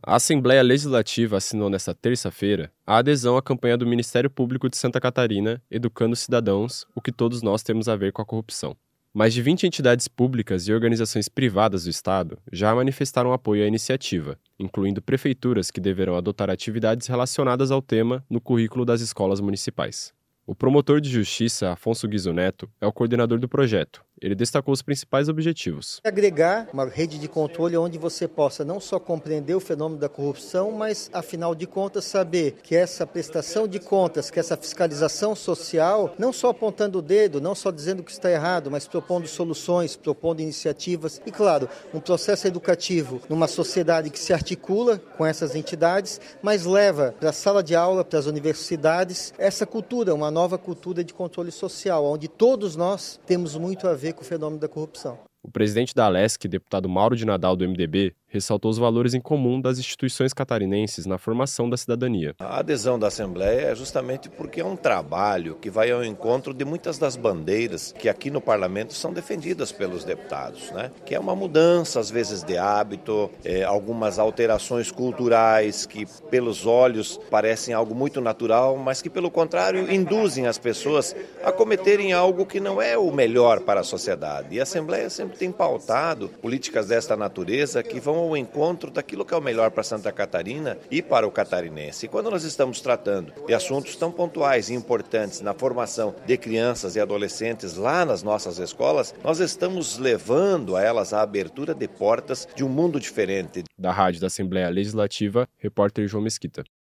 A Assembleia Legislativa assinou nesta terça-feira a adesão à campanha do Ministério Público de Santa Catarina, Educando Cidadãos, o que todos nós temos a ver com a corrupção. Mais de 20 entidades públicas e organizações privadas do Estado já manifestaram apoio à iniciativa, incluindo prefeituras que deverão adotar atividades relacionadas ao tema no currículo das escolas municipais. O promotor de justiça, Afonso Guizo Neto, é o coordenador do projeto. Ele destacou os principais objetivos. Agregar uma rede de controle onde você possa não só compreender o fenômeno da corrupção, mas, afinal de contas, saber que essa prestação de contas, que essa fiscalização social, não só apontando o dedo, não só dizendo que está errado, mas propondo soluções, propondo iniciativas e, claro, um processo educativo numa sociedade que se articula com essas entidades, mas leva para a sala de aula, para as universidades, essa cultura, uma nova cultura de controle social, onde todos nós temos muito a ver com o fenômeno da corrupção. O presidente da Alesc, deputado Mauro de Nadal, do MDB, ressaltou os valores em comum das instituições catarinenses na formação da cidadania. A adesão da Assembleia é justamente porque é um trabalho que vai ao encontro de muitas das bandeiras que aqui no Parlamento são defendidas pelos deputados, né? Que é uma mudança, às vezes, de hábito, algumas alterações culturais que, pelos olhos, parecem algo muito natural, mas que, pelo contrário, induzem as pessoas a cometerem algo que não é o melhor para a sociedade. E a Assembleia sempre tem pautado políticas desta natureza que vão ao encontro daquilo que é o melhor para Santa Catarina e para o catarinense. E quando nós estamos tratando de assuntos tão pontuais e importantes na formação de crianças e adolescentes lá nas nossas escolas, nós estamos levando a elas a abertura de portas de um mundo diferente. Da Rádio da Assembleia Legislativa, repórter João Mesquita.